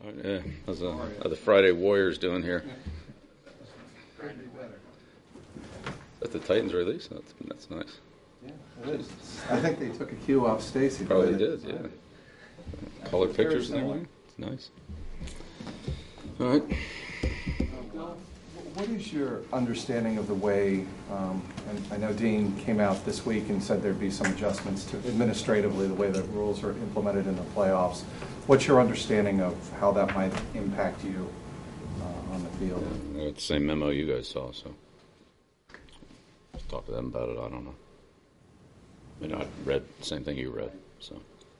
Yeah, how's the Friday Warriors doing here? That's the Titans release? That's nice. Yeah, it is. I think they took a cue off Stacy. Probably did, yeah. Color pictures and everything. It's nice. All right. Bill, what is your understanding of the way, and I know Dean came out this week and said there'd be some adjustments to administratively the way the rules are implemented in the playoffs. What's your understanding of how that might impact you on the field? Yeah, it's the same memo you guys saw, so just talk to them about it. I don't know. I mean, I read the same thing you read, so.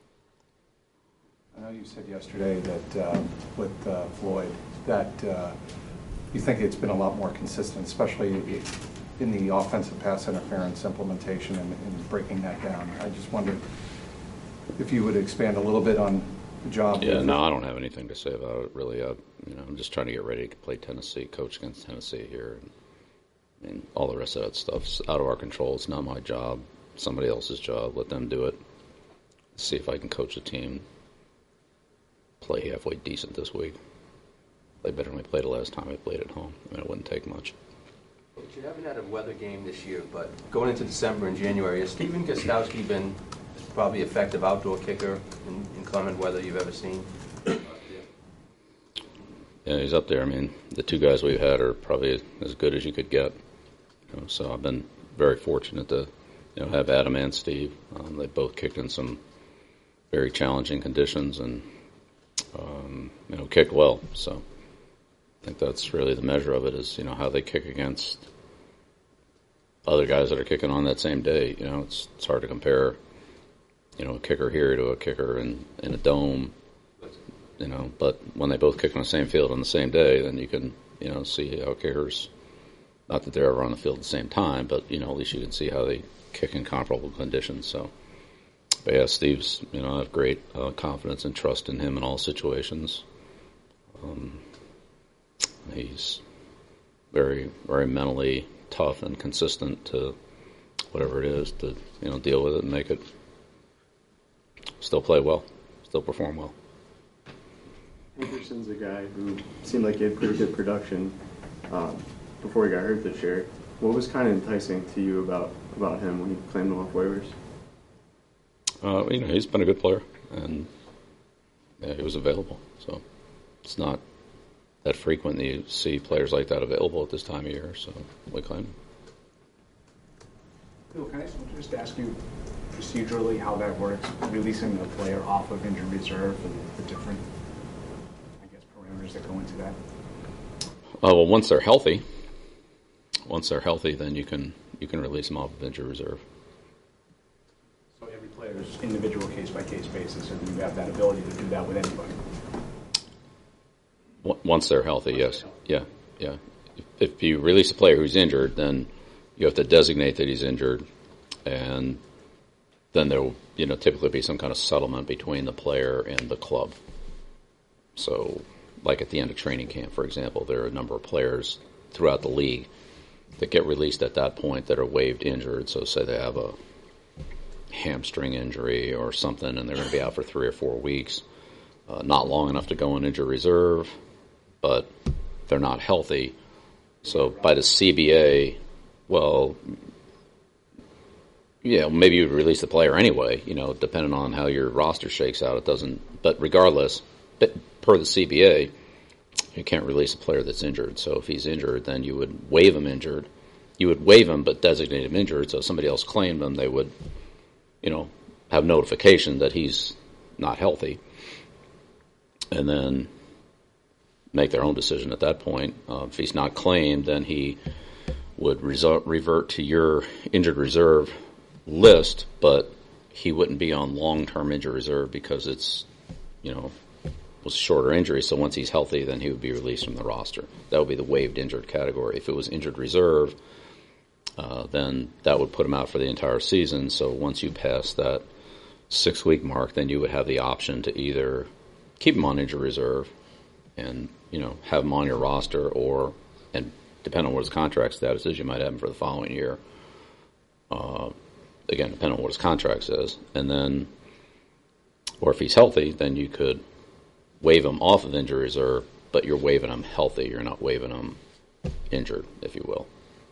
I know you said yesterday that with Floyd that you think it's been a lot more consistent, especially in the offensive pass interference implementation and breaking that down. I just wondered if you would expand a little bit on the job. Yeah, no, I don't have anything to say about it, really. I'm just trying to get ready to play Tennessee, coach against Tennessee here. And all the rest of that stuff's out of our control. It's not my job. Somebody else's job. Let them do it. See if I can coach a team. Play halfway decent this week. They better than we played the last time I played at home. I mean, it wouldn't take much. You haven't had a weather game this year, but going into December and January, has Stephen Gostkowski been probably effective outdoor kicker in inclement weather you've ever seen? Yeah, he's up there. I mean, the two guys we've had are probably as good as you could get. So I've been very fortunate to have Adam and Steve. They both kicked in some very challenging conditions and kicked well. So I think that's really the measure of it is how they kick against other guys that are kicking on that same day. It's hard to compare a kicker here to a kicker in a dome. But when they both kick on the same field on the same day, then you can see how kickers, not that they're ever on the field at the same time, but at least you can see how they kick in comparable conditions. So, but yeah, Steve's I have great confidence and trust in him in all situations. He's very, very mentally tough and consistent to whatever it is to deal with it and make it still play well, still perform well. Anderson's a guy who seemed like he had pretty good production before he got hurt this year. What was kind of enticing to you about him when you claimed him off waivers? He's been a good player, and he was available. So it's not that frequent that you see players like that available at this time of year, so we claimed him. Bill, can I just ask you procedurally how that works, releasing a player off of injured reserve and the different, parameters that go into that? Well, once they're healthy, then you can release them off of injured reserve. So every player's individual case-by-case basis, and you have that ability to do that with anybody? Once they're healthy, yes. Yeah. If you release a player who's injured, then you have to designate that he's injured, and then there will typically be some kind of settlement between the player and the club. So, like at the end of training camp, for example, there are a number of players throughout the league that get released at that point that are waived injured. So say they have a hamstring injury or something and they're going to be out for 3 or 4 weeks, not long enough to go in injured reserve, but they're not healthy. So by the CBA, maybe you would release the player anyway, depending on how your roster shakes out. It doesn't, but regardless, per the CBA, you can't release a player that's injured. So if he's injured, then you would waive him injured. You would waive him but designate him injured, so if somebody else claimed him, they would, have notification that he's not healthy. And then make their own decision at that point. If he's not claimed, then he would revert to your injured reserve list, but he wouldn't be on long-term injured reserve because it's, was a shorter injury. So once he's healthy, then he would be released from the roster. That would be the waived injured category. If it was injured reserve, then that would put him out for the entire season. So once you pass that 6-week mark, then you would have the option to either keep him on injured reserve and, have him on your roster, and depending on what his contract status is, you might have him for the following year. Again, depending on what his contract says. And then, or if he's healthy, then you could, waive them off of injury reserve, but you're waiving them healthy. You're not waiving them injured, if you will.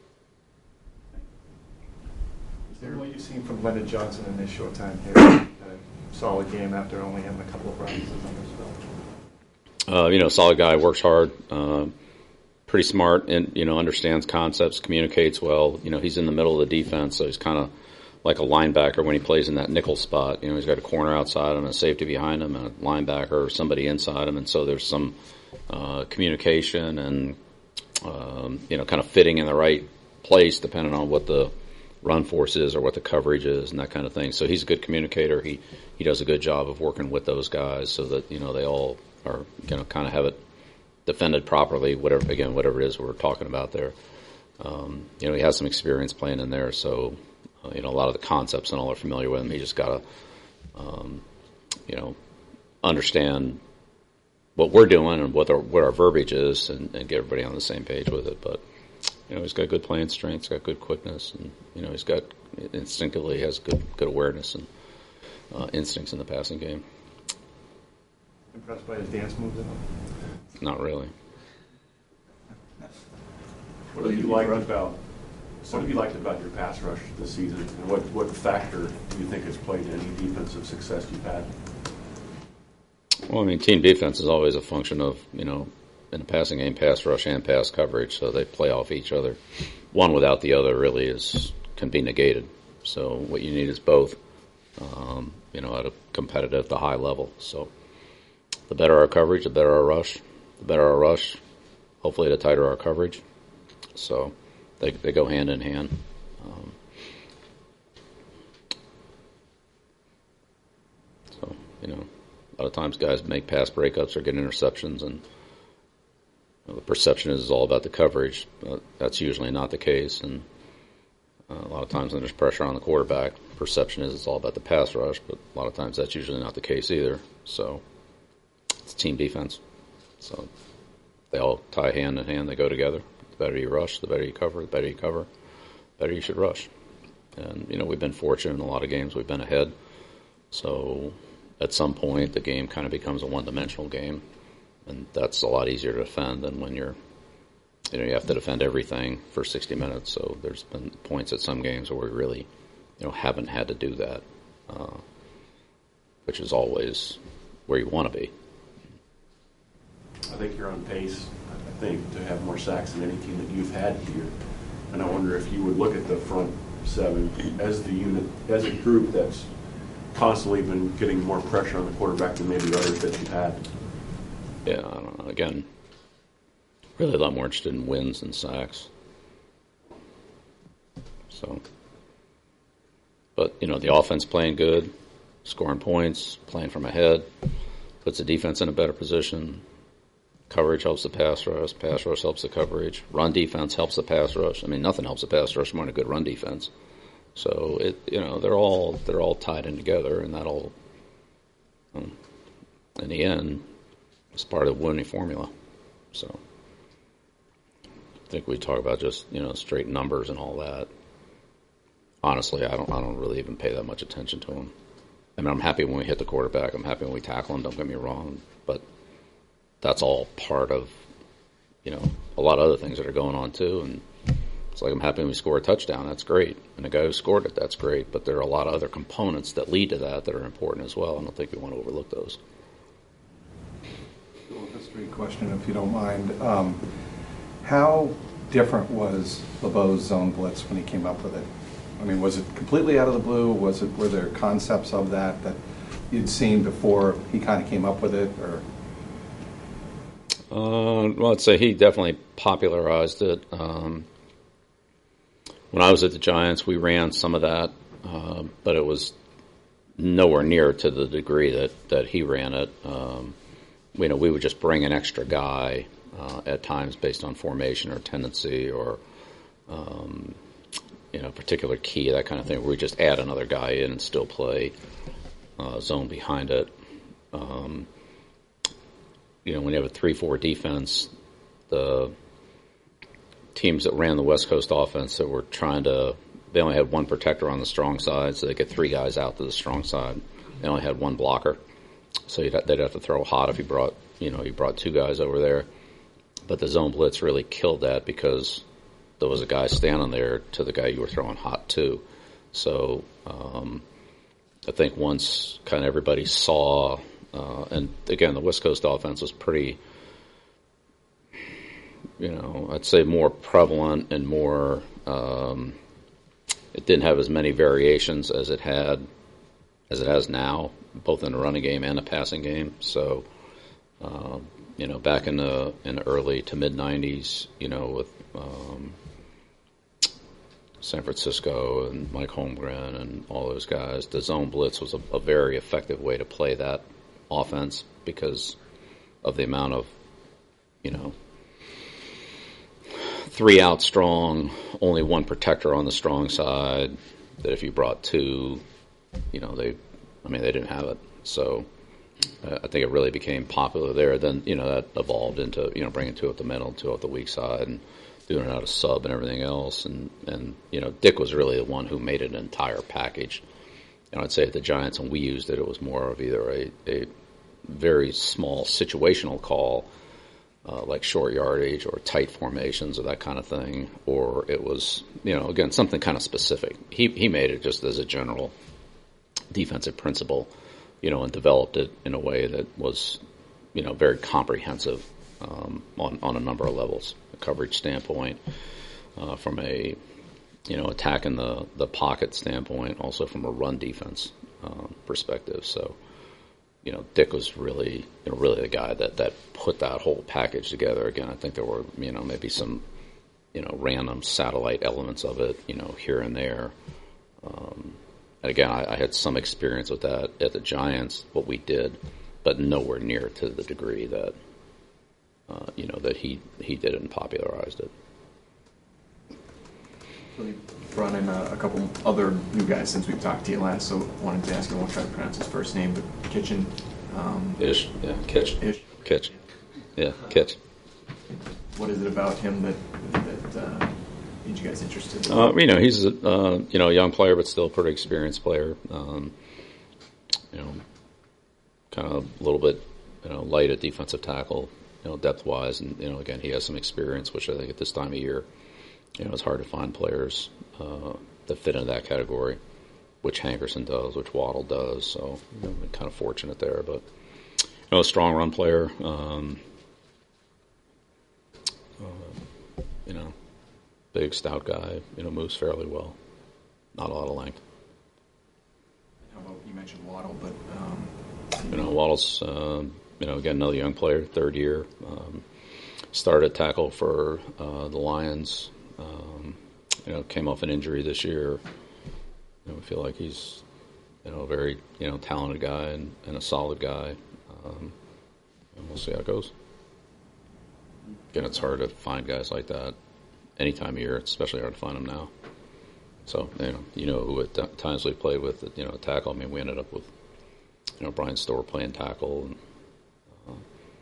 What you've seen from Leonard Johnson in his short time here, a solid game after only having a couple of practices under his belt. Solid guy, works hard, pretty smart, and understands concepts, communicates well. He's in the middle of the defense, so he's kind of like a linebacker when he plays in that nickel spot. He's got a corner outside and a safety behind him, and a linebacker or somebody inside him, and so there's some communication and kind of fitting in the right place depending on what the run force is or what the coverage is and that kind of thing. So he's a good communicator. He does a good job of working with those guys so that they all are kind of have it defended properly. Whatever it is we're talking about there. He has some experience playing in there, so a lot of the concepts and all are familiar with him. He just got to understand what we're doing and what our verbiage is and get everybody on the same page with it. But he's got good playing strength, he's got good quickness, and he's got instinctively has good awareness and instincts in the passing game. Impressed by his dance moves at all? Not really. What have you liked about your pass rush this season, and what factor do you think has played in any defensive success you've had? Well, team defense is always a function of in a passing game, pass rush and pass coverage, so they play off each other. One without the other really can be negated. So what you need is both, at a competitive, the high level. So the better our coverage, the better our rush. The better our rush, hopefully the tighter our coverage. So they go hand in hand. A lot of times guys make pass breakups or get interceptions, and the perception is all about the coverage. That's usually not the case, and a lot of times when there's pressure on the quarterback, perception is it's all about the pass rush, but a lot of times that's usually not the case either. So it's team defense. So they all tie hand in hand. They go together. The better you rush, the better you cover. The better you cover, the better you should rush. And, we've been fortunate in a lot of games. We've been ahead. So at some point, the game kind of becomes a one-dimensional game. And that's a lot easier to defend than when you have to defend everything for 60 minutes. So there's been points at some games where we really, haven't had to do that, which is always where you want to be. I think you're on pace, to have more sacks than any team that you've had here. And I wonder if you would look at the front seven as the unit, as a group that's constantly been getting more pressure on the quarterback than maybe others that you've had. Yeah, I don't know. Again, really a lot more interested in wins than sacks. So, but, the offense playing good, scoring points, playing from ahead, puts the defense in a better position. Coverage helps the pass rush helps the coverage. Run defense helps the pass rush. Nothing helps the pass rush more than a good run defense. So they're all tied in together, and that'll, in the end, it's part of the winning formula. So I think we talk about just straight numbers and all that. Honestly, I don't really even pay that much attention to them. I'm happy when we hit the quarterback. I'm happy when we tackle him. Don't get me wrong, but that's all part of a lot of other things that are going on too. And it's like I'm happy when we score a touchdown. That's great, and the guy who scored it, that's great. But there are a lot of other components that lead to that are important as well. I don't think we want to overlook those. A history question, if you don't mind. How different was LeBeau's zone blitz when he came up with it? Was it completely out of the blue? Were there concepts of that you'd seen before he kind of came up with it, or? Well, I'd say he definitely popularized it. When I was at the Giants, we ran some of that, but it was nowhere near to the degree that he ran it. We would just bring an extra guy at times based on formation or tendency or particular key, that kind of thing, where we just add another guy in and still play zone behind it. When you have a 3-4 defense, the teams that ran the West Coast offense that were they only had one protector on the strong side, so they get 3 guys out to the strong side. They only had one blocker. So they'd have to throw hot if you brought two guys over there. But the zone blitz really killed that because there was a guy standing there to the guy you were throwing hot to. So I think once kind of everybody saw, and again, the West Coast offense was pretty, I'd say more prevalent and more, it didn't have as many variations as it has now, both in the running game and the passing game. So, back in the early to mid '90s, with San Francisco and Mike Holmgren and all those guys, the zone blitz was a very effective way to play that offense because of the amount of, 3 out strong, only one protector on the strong side, that if you brought two, they didn't have it. So I think it really became popular there. Then, that evolved into, bringing two up the middle, two up the weak side, and doing it out of sub and everything else. And Dick was really the one who made it an entire package. And I'd say at the Giants, when we used it, it was more of either a very small situational call, like short yardage or tight formations or that kind of thing, or it was, again, something kind of specific. He made it just as a general defensive principle, and developed it in a way that was, very comprehensive on a number of levels, a coverage standpoint, from a, attacking the pocket standpoint, also from a run defense perspective. So, Dick was really the guy that put that whole package together. Again, I think there were, maybe some, random satellite elements of it, here and there. And again, I had some experience with that at the Giants, what we did, but nowhere near to the degree that, that he did it and popularized it. We brought in a couple other new guys since we've talked to you last, so wanted to ask you, I won't try to pronounce his first name, but Kitchen. Ish, yeah, Kitch. Ish. Kitch. Yeah, Kitch. What is it about him that made you guys interested? He's a young player, but still a pretty experienced player. Kind of a little bit, light at defensive tackle, depth wise, and again, he has some experience, which I think at this time of year, it's hard to find players that fit into that category, which Hankerson does, which Waddle does. So I'm kind of fortunate there, but a strong run player. Big, stout guy, moves fairly well. Not a lot of length. How about, you mentioned Waddle, but... Waddle's, again, another young player, third year. Started at tackle for the Lions. Came off an injury this year. We feel like he's, a very, talented guy and a solid guy. And we'll see how it goes. Again, it's hard to find guys like that any time of year. It's especially hard to find them now. So, who at times we played with, tackle. I mean, we ended up with, Brian Storr playing tackle. And,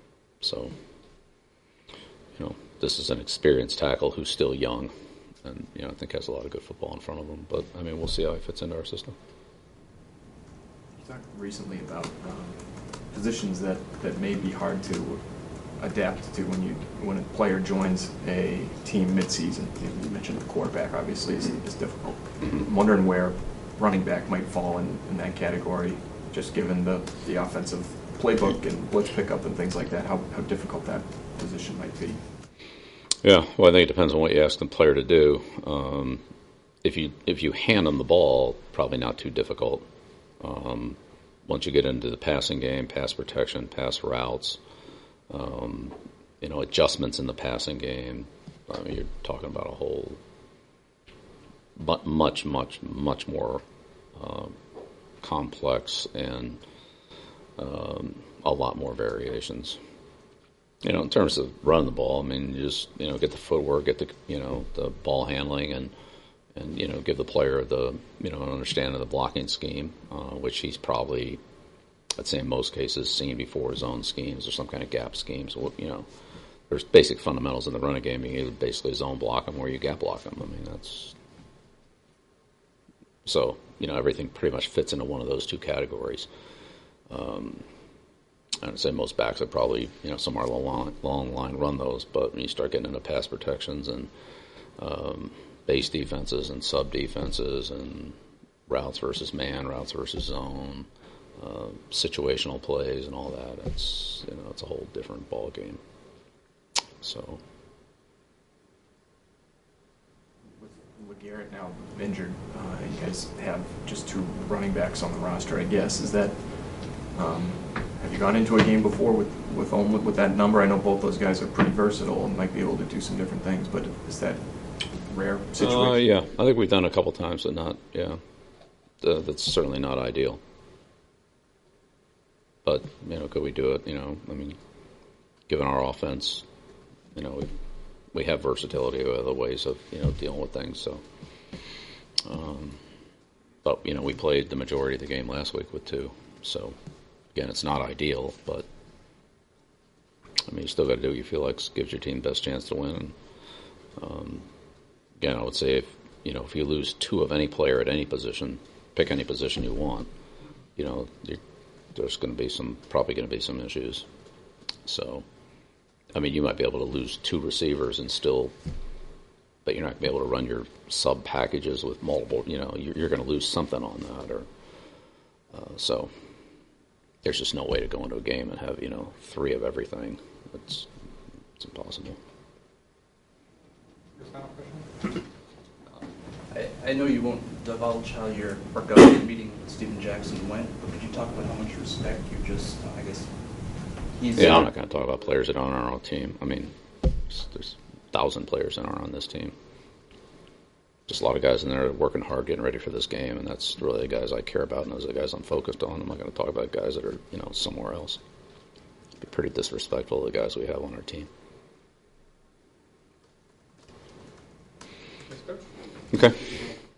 this is an experienced tackle who's still young. And, I think has a lot of good football in front of him. But, we'll see how he fits into our system. You talked recently about positions that may be hard to adapt to when a player joins a team mid-season. You mentioned the quarterback, obviously, is difficult. I'm wondering where running back might fall in that category, just given the offensive playbook and blitz pickup and things like that, how difficult that position might be. Yeah, well, I think it depends on what you ask the player to do. If you hand them the ball, probably not too difficult. Once you get into the passing game, pass protection, pass routes, adjustments in the passing game, you're talking about a whole, but much more complex and a lot more variations. In terms of running the ball, you just get the footwork, get the the ball handling, and give the player the an understanding of the blocking scheme, which he's probably, I'd say in most cases, seen before his own schemes or some kind of gap schemes. There's basic fundamentals in the running game. You basically zone block them or you gap block them. That's so everything pretty much fits into one of those two categories. I'd say most backs would probably, somewhere along the line run those. But when you start getting into pass protections and base defenses and sub defenses and routes versus man, routes versus zone, situational plays and all that, it's a whole different ball game. So. With Garrett now injured, you guys have just 2 running backs on the roster, I guess. Is that have you gone into a game before with that number? I know both those guys are pretty versatile and might be able to do some different things, but is that a rare situation? Yeah, I think we've done it a couple times, but not. Yeah, that's certainly not ideal. But could we do it? Given our offense, we have versatility of other ways of dealing with things. So, but we played the majority of the game last week with 2. So again, it's not ideal, but you still got to do what you feel like gives your team the best chance to win. And, again, I would say if you lose 2 of any player at any position, pick any position you want, there's probably going to be some issues. So. You might be able to lose 2 receivers and but you're not going to be able to run your sub packages with multiple. You're going to lose something on that, or so. There's just no way to go into a game and have 3 of everything. It's impossible. I know you won't divulge how your workout meeting with Steven Jackson went, but could you talk about how much respect you just, I guess. Yeah, I'm not going to talk about players that aren't on our own team. There's 1,000 players that aren't on this team. Just a lot of guys in there working hard, getting ready for this game, and that's really the guys I care about, and those are the guys I'm focused on. I'm not going to talk about guys that are, somewhere else. It'd be pretty disrespectful of the guys we have on our team. Okay.